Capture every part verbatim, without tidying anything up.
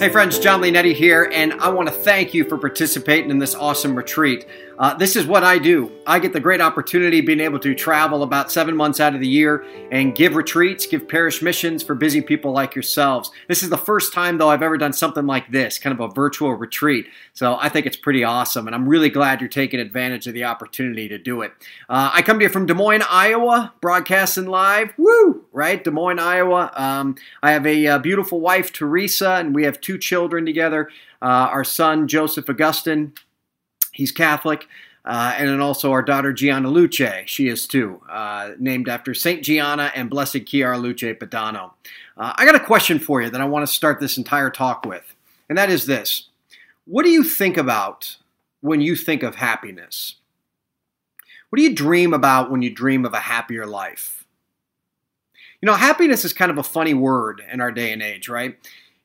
Hey friends, John Leonetti here, and I want to thank you for participating in this awesome retreat. Uh, this is what I do. I get the great opportunity of being able to travel about seven months out of the year and give retreats, give parish missions for busy people like yourselves. This is the first time, though, I've ever done something like this, kind of a virtual retreat. So I think it's pretty awesome, and I'm really glad you're taking advantage of the opportunity to do it. Uh, I come to you from Des Moines, Iowa, broadcasting live. Woo! Right? Des Moines, Iowa. Um, I have a, uh beautiful wife, Teresa, and we have two children together. Uh, our son, Joseph Augustine, he's Catholic, uh, and then also our daughter, Gianna Luce. She is too, uh, named after Saint Gianna and Blessed Chiara Luce Padano. Uh, I got a question for you that I want to start this entire talk with, and that is this. What do you think about when you think of happiness? What do you dream about when you dream of a happier life? You know, happiness is kind of a funny word in our day and age, right?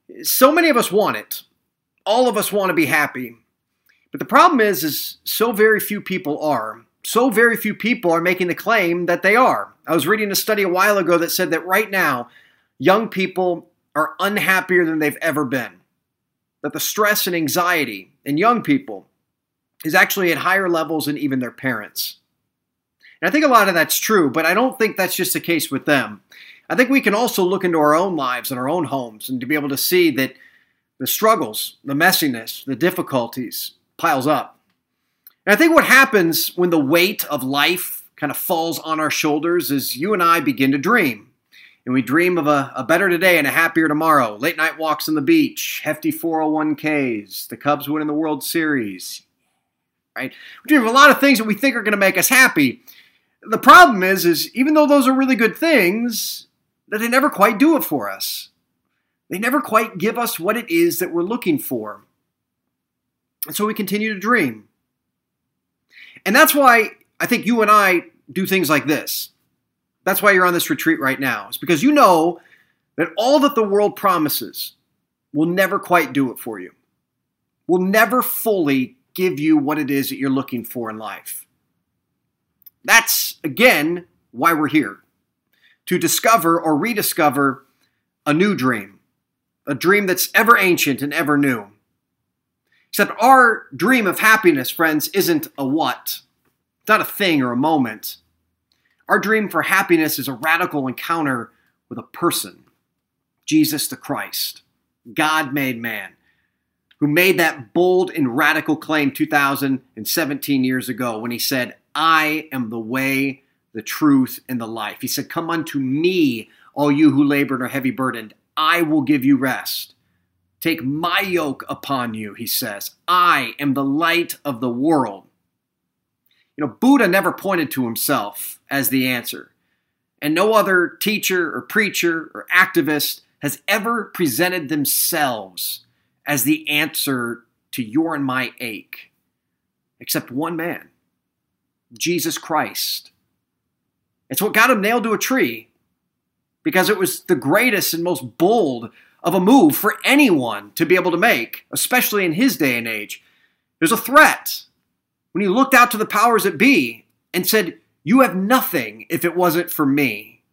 So many of us want it. All of us want to be happy. But the problem is, is so very few people are. So very few people are making the claim that they are. I was reading a study a while ago that said that right now, young people are unhappier than they've ever been. That the stress and anxiety in young people is actually at higher levels than even their parents. And I think a lot of that's true, but I don't think that's just the case with them. I think we can also look into our own lives and our own homes and to be able to see that the struggles, the messiness, the difficulties piles up. And I think what happens when the weight of life kind of falls on our shoulders is you and I begin to dream. And we dream of a, a better today and a happier tomorrow. Late night walks on the beach, hefty four oh one k's, the Cubs winning the World Series. Right? We dream of a lot of things that we think are going to make us happy. The problem is, is even though those are really good things, that they never quite do it for us. They never quite give us what it is that we're looking for. And so we continue to dream. And that's why I think you and I do things like this. That's why you're on this retreat right now. It's because you know that all that the world promises will never quite do it for you. Will never fully give you what it is that you're looking for in life. That's, again, why we're here. To discover or rediscover a new dream. A dream that's ever ancient and ever new. Except our dream of happiness, friends, isn't a what. It's not a thing or a moment. Our dream for happiness is a radical encounter with a person. Jesus the Christ. God made man. Who made that bold and radical claim two thousand seventeen years ago when he said, I am the way, the truth, and the life. He said, come unto me, all you who labor and are heavy burdened. I will give you rest. Take my yoke upon you, he says. I am the light of the world. You know, Buddha never pointed to himself as the answer. And no other teacher or preacher or activist has ever presented themselves as the answer to your and my ache. Except one man. Jesus Christ. It's what got him nailed to a tree because it was the greatest and most bold of a move for anyone to be able to make, especially in his day and age. There's a threat when he looked out to the powers that be and said, you have nothing if it wasn't for me.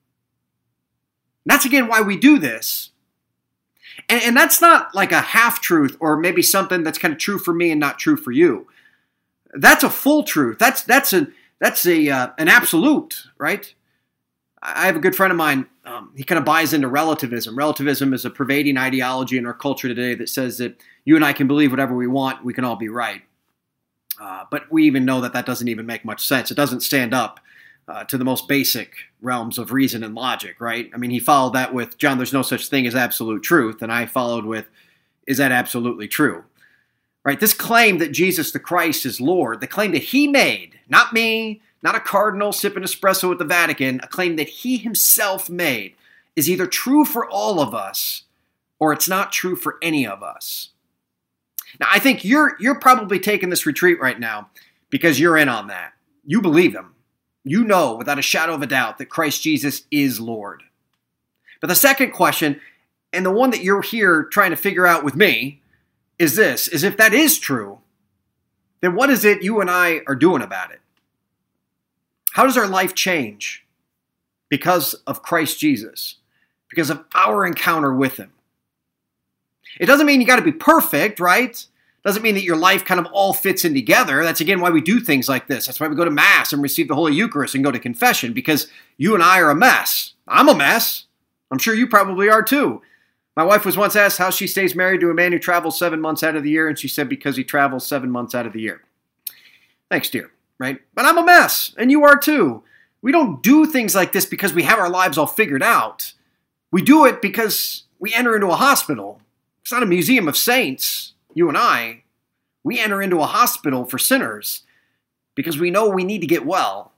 And that's again why we do this. And, and that's not like a half-truth or maybe something that's kind of true for me and not true for you. That's a full truth. That's that's a that's a uh, an absolute, right? I have a good friend of mine. Um, he kind of buys into relativism. Relativism is a pervading ideology in our culture today that says that you and I can believe whatever we want. We can all be right. Uh, but we even know that that doesn't even make much sense. It doesn't stand up uh, to the most basic realms of reason and logic, right? I mean, he followed that with, John, there's no such thing as absolute truth. And I followed with, is that absolutely true? Right, this claim that Jesus the Christ is Lord, the claim that he made, not me, not a cardinal sipping espresso at the Vatican, a claim that he himself made is either true for all of us or it's not true for any of us. Now, I think you're you're probably taking this retreat right now because you're in on that. You believe him. You know without a shadow of a doubt that Christ Jesus is Lord. But the second question, and the one that you're here trying to figure out with me, is this, is if that is true, then what is it you and I are doing about it? How does our life change because of Christ Jesus? Because of our encounter with him? It doesn't mean you got to be perfect, right? Doesn't mean that your life kind of all fits in together. That's, again, why we do things like this. That's why we go to Mass and receive the Holy Eucharist and go to confession, because you and I are a mess. I'm a mess. I'm sure you probably are too. My wife was once asked how she stays married to a man who travels seven months out of the year, and she said, because he travels seven months out of the year. Thanks, dear, right? But I'm a mess, and you are too. We don't do things like this because we have our lives all figured out. We do it because we enter into a hospital. It's not a museum of saints, you and I. We enter into a hospital for sinners because we know we need to get well.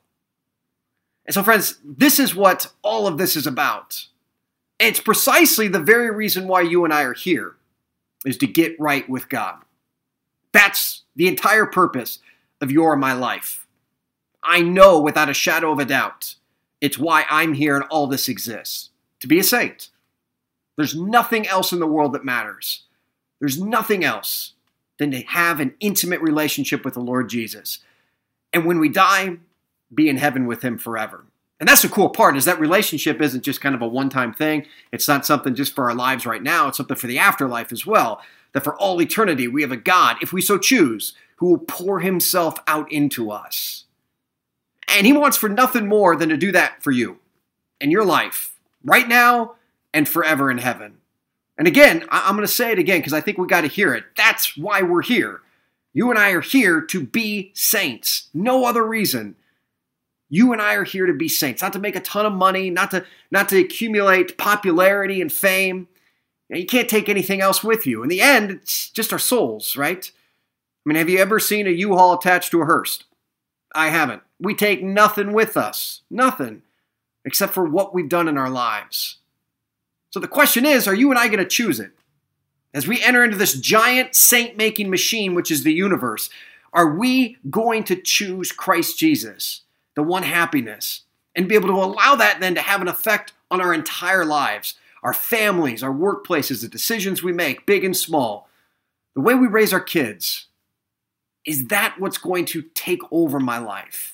And so, friends, this is what all of this is about. It's precisely the very reason why you and I are here, is to get right with God. That's the entire purpose of your and my life. I know without a shadow of a doubt, it's why I'm here and all this exists. To be a saint. There's nothing else in the world that matters. There's nothing else than to have an intimate relationship with the Lord Jesus. And when we die, be in heaven with him forever. And that's the cool part, is that relationship isn't just kind of a one-time thing. It's not something just for our lives right now. It's something for the afterlife as well. That for all eternity, we have a God, if we so choose, who will pour himself out into us. And he wants for nothing more than to do that for you in your life, right now and forever in heaven. And again, I'm going to say it again because I think we got to hear it. That's why we're here. You and I are here to be saints. No other reason. You and I are here to be saints, not to make a ton of money, not to not to accumulate popularity and fame. You know, you can't take anything else with you. In the end, it's just our souls, right? I mean, have you ever seen a U-Haul attached to a hearse? I haven't. We take nothing with us. Nothing. Except for what we've done in our lives. So the question is, are you and I going to choose it? As we enter into this giant saint-making machine, which is the universe, are we going to choose Christ Jesus, the one happiness, and be able to allow that then to have an effect on our entire lives, our families, our workplaces, the decisions we make, big and small, the way we raise our kids? Is that what's going to take over my life?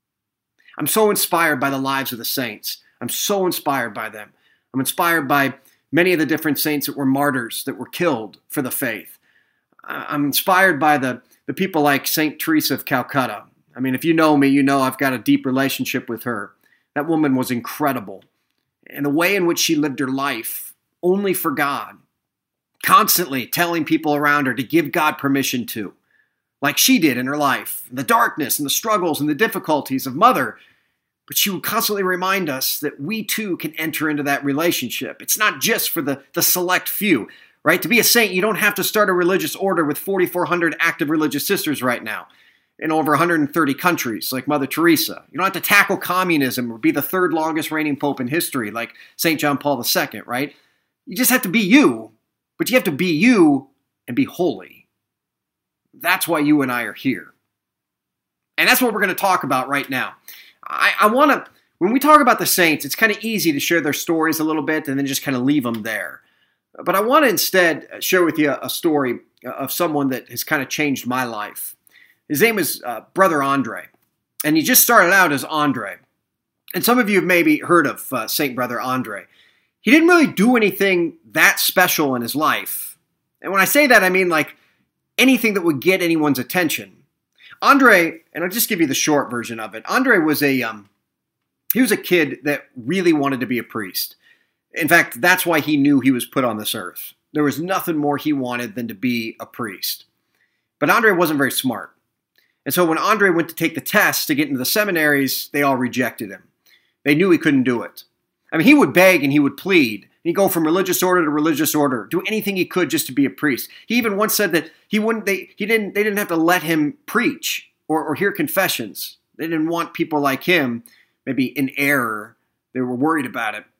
I'm so inspired by the lives of the saints. I'm so inspired by them. I'm inspired by many of the different saints that were martyrs, that were killed for the faith. I'm inspired by the, the people like Saint Teresa of Calcutta. I mean, if you know me, you know I've got a deep relationship with her. That woman was incredible. And the way in which she lived her life only for God, constantly telling people around her to give God permission to, like she did in her life, the darkness and the struggles and the difficulties of mother. But she would constantly remind us that we too can enter into that relationship. It's not just for the, the select few, right? To be a saint, you don't have to start a religious order with forty-four hundred active religious sisters right now in over one hundred thirty countries, like Mother Teresa. You don't have to tackle communism or be the third longest reigning pope in history, like Saint John Paul the Second, right? You just have to be you, but you have to be you and be holy. That's why you and I are here. And that's what we're going to talk about right now. I, I want to, when we talk about the saints, it's kind of easy to share their stories a little bit and then just kind of leave them there. But I want to instead share with you a story of someone that has kind of changed my life. His name is uh, Brother Andre, and he just started out as Andre. And some of you have maybe heard of uh, Saint Brother Andre. He didn't really do anything that special in his life. And when I say that, I mean like anything that would get anyone's attention. Andre, and I'll just give you the short version of it. Andre was a um, he was a kid that really wanted to be a priest. In fact, that's why he knew he was put on this earth. There was nothing more he wanted than to be a priest. But Andre wasn't very smart. And so when Andre went to take the test to get into the seminaries, they all rejected him. They knew he couldn't do it. I mean, he would beg and he would plead. He'd go from religious order to religious order, do anything he could just to be a priest. He even once said that he wouldn't. They he didn't. They didn't have to let him preach or, or hear confessions. They didn't want people like him, maybe in error. They were worried about it.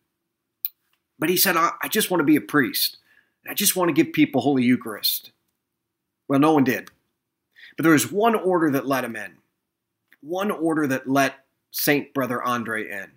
But he said, I, I just want to be a priest. I just want to give people Holy Eucharist. Well, no one did. But there was one order that let him in. One order that let Saint Brother Andre in.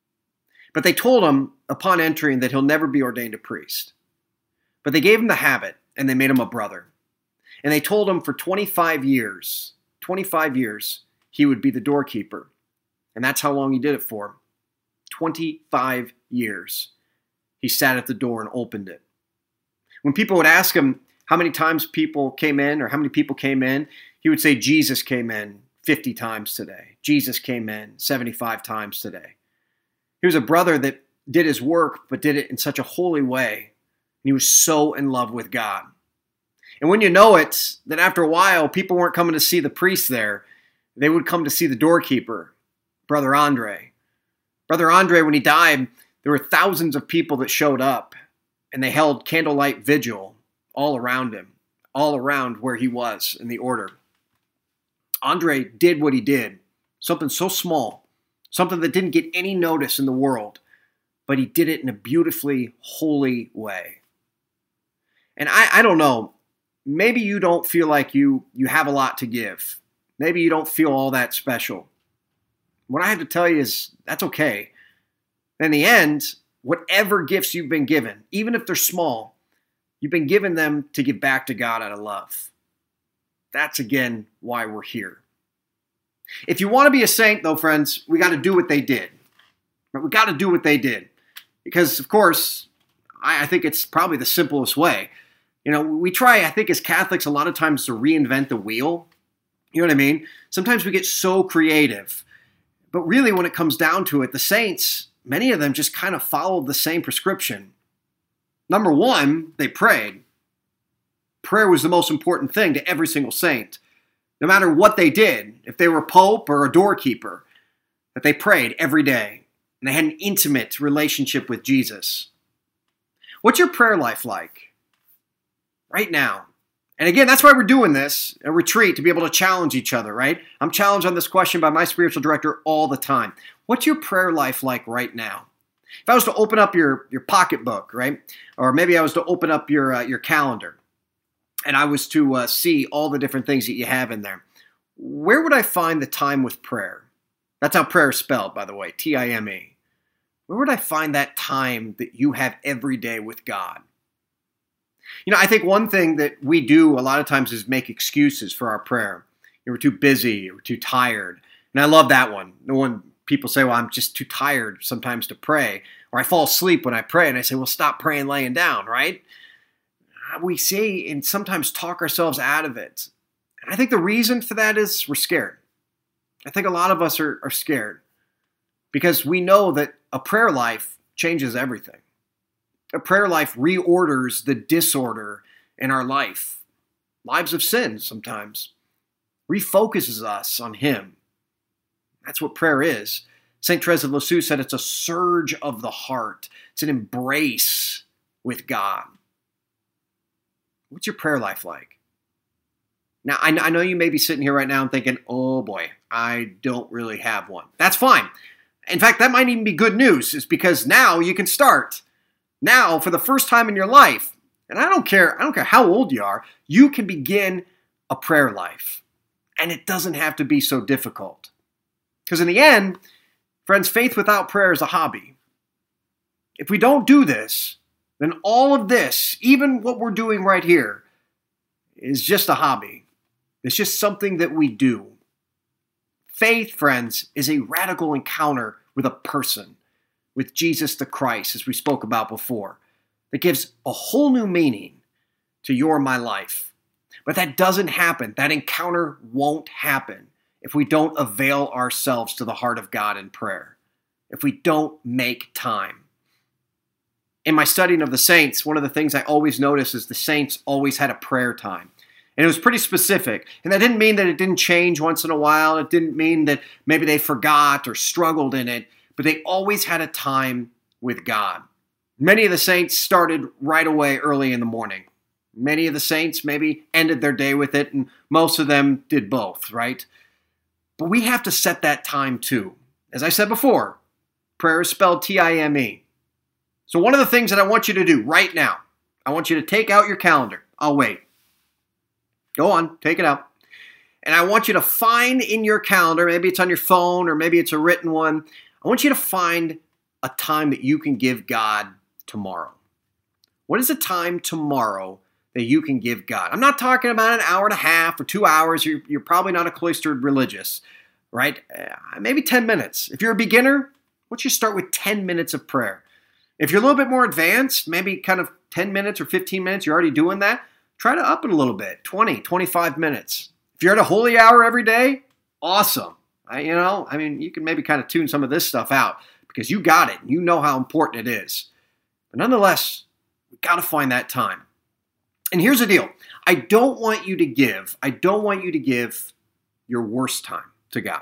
But they told him upon entering that he'll never be ordained a priest. But they gave him the habit and they made him a brother. And they told him for twenty-five years, twenty-five years, he would be the doorkeeper. And that's how long he did it for. twenty-five years. He sat at the door and opened it. When people would ask him how many times people came in or how many people came in, he would say, Jesus came in fifty times today. Jesus came in seventy-five times today. He was a brother that did his work, but did it in such a holy way. And he was so in love with God. And when you know it, that after a while, people weren't coming to see the priest there. They would come to see the doorkeeper, Brother Andre. Brother Andre, when he died, there were thousands of people that showed up, and they held candlelight vigil all around him, all around where he was in the order. Andre did what he did, something so small, something that didn't get any notice in the world, but he did it in a beautifully holy way. And I, I don't know, maybe you don't feel like you, you have a lot to give. Maybe you don't feel all that special. What I have to tell you is that's okay. In the end, whatever gifts you've been given, even if they're small, you've been given them to give back to God out of love. That's, again, why we're here. If you want to be a saint, though, friends, we got to do what they did. We got to do what they did. Because, of course, I, I think it's probably the simplest way. You know, we try, I think, as Catholics, a lot of times to reinvent the wheel. You know what I mean? Sometimes we get so creative. But really, when it comes down to it, the saints, many of them just kind of followed the same prescription. Number one, they prayed. Prayer was the most important thing to every single saint. No matter what they did, if they were a pope or a doorkeeper, that they prayed every day. And they had an intimate relationship with Jesus. What's your prayer life like right now? And again, that's why we're doing this, a retreat, to be able to challenge each other, right? I'm challenged on this question by my spiritual director all the time. What's your prayer life like right now? If I was to open up your, your pocketbook, right? Or maybe I was to open up your, uh, your calendar, and I was to uh, see all the different things that you have in there, where would I find the time with prayer? That's how prayer is spelled, by the way, T I M E. Where would I find that time that you have every day with God? You know, I think one thing that we do a lot of times is make excuses for our prayer. You know, we're too busy, we're too tired. And I love that one. The one people say, well, I'm just too tired sometimes to pray. Or I fall asleep when I pray. And I say, well, stop praying laying down, right? We say and sometimes talk ourselves out of it. And I think the reason for that is we're scared. I think a lot of us are, are scared because we know that a prayer life changes everything. A prayer life reorders the disorder in our life. Lives of sin sometimes. Refocuses us on Him. That's what prayer is. Saint Therese of Lisieux said it's a surge of the heart. It's an embrace with God. What's your prayer life like? Now, I know you may be sitting here right now and thinking, oh boy, I don't really have one. That's fine. In fact, that might even be good news, is because now you can start. Now, for the first time in your life, and I don't care, I don't care how old you are, you can begin a prayer life. And it doesn't have to be so difficult. Because in the end, friends, faith without prayer is a hobby. If we don't do this, then all of this, even what we're doing right here, is just a hobby. It's just something that we do. Faith, friends, is a radical encounter with a person, with Jesus the Christ, as we spoke about before, that gives a whole new meaning to your and my life. But that doesn't happen. That encounter won't happen if we don't avail ourselves to the heart of God in prayer, if we don't make time. In my studying of the saints, one of the things I always notice is the saints always had a prayer time. And it was pretty specific. And that didn't mean that it didn't change once in a while. It didn't mean that maybe they forgot or struggled in it. But they always had a time with God. Many of the saints started right away early in the morning. Many of the saints maybe ended their day with it, and most of them did both, right? But we have to set that time too. As I said before, prayer is spelled T I M E. So one of the things that I want you to do right now, I want you to take out your calendar. I'll wait. Go on, take it out. And I want you to find in your calendar, maybe it's on your phone or maybe it's a written one, I want you to find a time that you can give God tomorrow. What is a time tomorrow that you can give God? I'm not talking about an hour and a half or two hours. You're, you're probably not a cloistered religious, right? Uh, maybe ten minutes. If you're a beginner, why don't you start with ten minutes of prayer? If you're a little bit more advanced, maybe kind of ten minutes or fifteen minutes, you're already doing that, try to up it a little bit, twenty, twenty-five minutes. If you're at a holy hour every day, awesome. I, you know, I mean, you can maybe kind of tune some of this stuff out because you got it. You know how important it is. But nonetheless, we got to find that time. And here's the deal. I don't want you to give, I don't want you to give your worst time to God.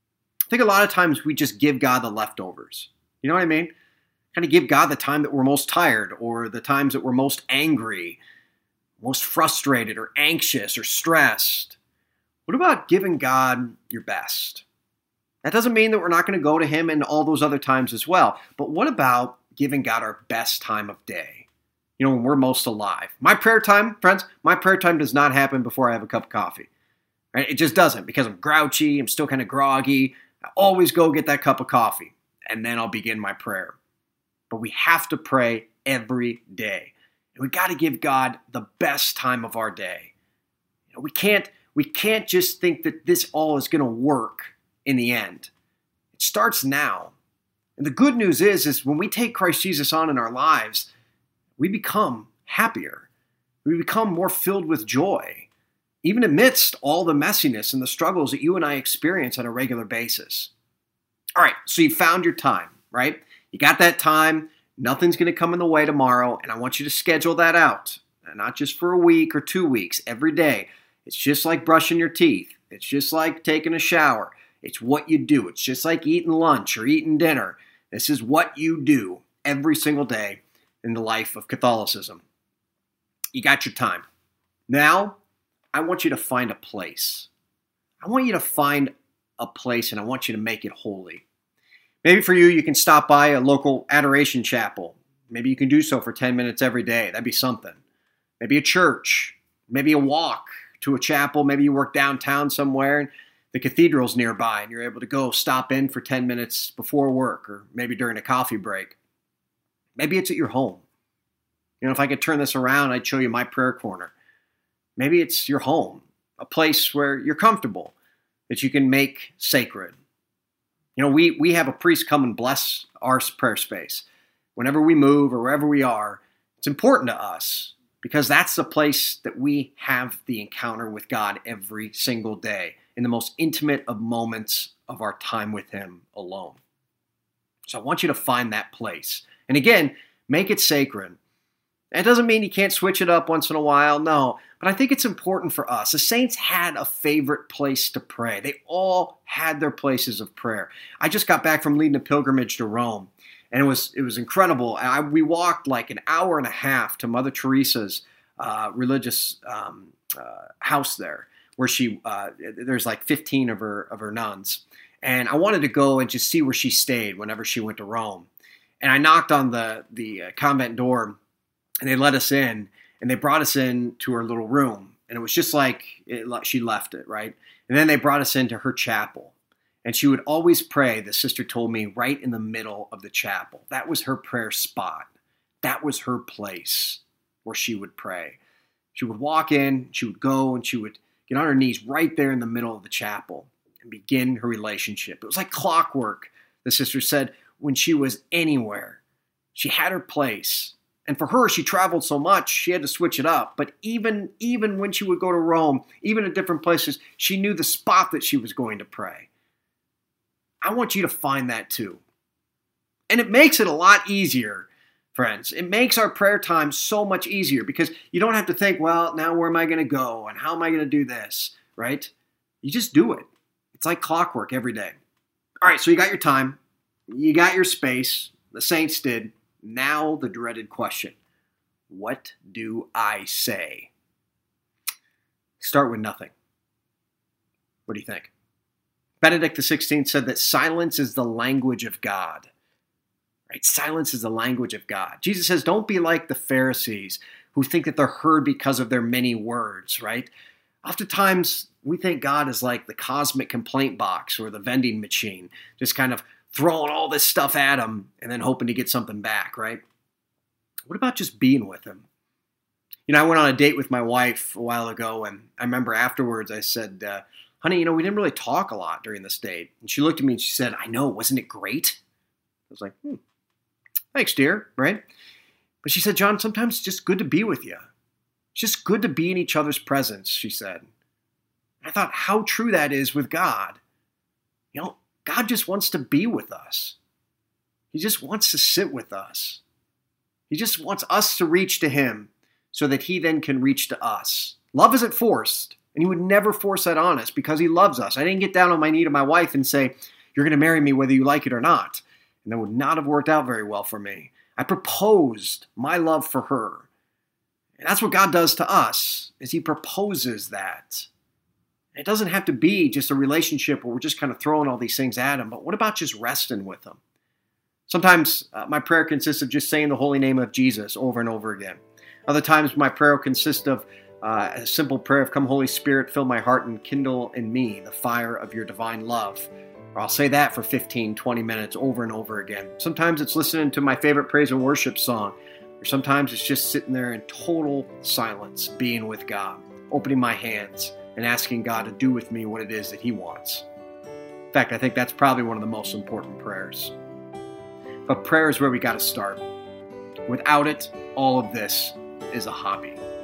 I think a lot of times we just give God the leftovers. You know what I mean? Kind of give God the time that we're most tired or the times that we're most angry, most frustrated or anxious or stressed. What about giving God your best? That doesn't mean that we're not going to go to him in all those other times as well. But what about giving God our best time of day? You know, when we're most alive. My prayer time, friends, my prayer time does not happen before I have a cup of coffee. Right? It just doesn't because I'm grouchy. I'm still kind of groggy. I always go get that cup of coffee and then I'll begin my prayer. But we have to pray every day. And we got to give God the best time of our day. You know, we can't, we can't just think that this all is going to work in the end. It starts now. And the good news is, is when we take Christ Jesus on in our lives, we become happier. We become more filled with joy, even amidst all the messiness and the struggles that you and I experience on a regular basis. All right, so you found your time, right? You got that time. Nothing's going to come in the way tomorrow, and I want you to schedule that out. And not just for a week or two weeks, every day. It's just like brushing your teeth. It's just like taking a shower. It's what you do. It's just like eating lunch or eating dinner. This is what you do every single day in the life of Catholicism. You got your time. Now, I want you to find a place. I want you to find a place and I want you to make it holy. Maybe for you, you can stop by a local adoration chapel. Maybe you can do so for ten minutes every day. That'd be something. Maybe a church. Maybe a walk to a chapel. Maybe you work downtown somewhere and the cathedral's nearby and you're able to go stop in for ten minutes before work or maybe during a coffee break. Maybe it's at your home. You know, if I could turn this around, I'd show you my prayer corner. Maybe it's your home, a place where you're comfortable, that you can make sacred. You know, we, we have a priest come and bless our prayer space. Whenever we move or wherever we are, it's important to us because that's the place that we have the encounter with God every single day in the most intimate of moments of our time with him alone. So I want you to find that place. And again, make it sacred. That doesn't mean you can't switch it up once in a while, no. But I think it's important for us. The saints had a favorite place to pray. They all had their places of prayer. I just got back from leading a pilgrimage to Rome, and it was it was incredible. I, we walked like an hour and a half to Mother Teresa's uh, religious um, uh, house there, where she uh, there's like fifteen of her of her nuns, and I wanted to go and just see where she stayed whenever she went to Rome. And I knocked on the the uh, convent door, and they let us in, and they brought us in to her little room. And it was just like it, she left it, right? And then they brought us into her chapel. And she would always pray, the sister told me, right in the middle of the chapel. That was her prayer spot. That was her place where she would pray. She would walk in, she would go, and she would get on her knees right there in the middle of the chapel and begin her relationship. It was like clockwork, the sister said, when she was anywhere. She had her place. And for her, she traveled so much, she had to switch it up. But even, even when she would go to Rome, even at different places, she knew the spot that she was going to pray. I want you to find that too. And it makes it a lot easier, friends. It makes our prayer time so much easier because you don't have to think, well, now where am I going to go? And how am I going to do this? Right? You just do it. It's like clockwork every day. All right, so you got your time. You got your space. The saints did. Now the dreaded question. What do I say? Start with nothing. What do you think? Benedict the sixteenth said that silence is the language of God. Right? Silence is the language of God. Jesus says, don't be like the Pharisees who think that they're heard because of their many words, right? Oftentimes, we think God is like the cosmic complaint box or the vending machine, just kind of throwing all this stuff at him and then hoping to get something back, right? What about just being with him? You know, I went on a date with my wife a while ago, and I remember afterwards I said, uh, honey, you know, we didn't really talk a lot during this date. And she looked at me and she said, I know, wasn't it great? I was like, hmm, Thanks, dear, right? But she said, John, sometimes it's just good to be with you. It's just good to be in each other's presence, she said. I thought how true that is with God. You know, God just wants to be with us. He just wants to sit with us. He just wants us to reach to him so that he then can reach to us. Love isn't forced, and he would never force that on us because he loves us. I didn't get down on my knee to my wife and say, you're going to marry me whether you like it or not. And that would not have worked out very well for me. I proposed my love for her. And that's what God does to us, is he proposes that. It doesn't have to be just a relationship where we're just kind of throwing all these things at him, but what about just resting with him? Sometimes uh, my prayer consists of just saying the holy name of Jesus over and over again. Other times my prayer consists of uh, a simple prayer of, come Holy Spirit, fill my heart and kindle in me the fire of your divine love. Or I'll say that for fifteen, twenty minutes over and over again. Sometimes it's listening to my favorite praise and worship song, or sometimes it's just sitting there in total silence, being with God, opening my hands and asking God to do with me what it is that he wants. In fact, I think that's probably one of the most important prayers. But prayer is where we got to start. Without it, all of this is a hobby.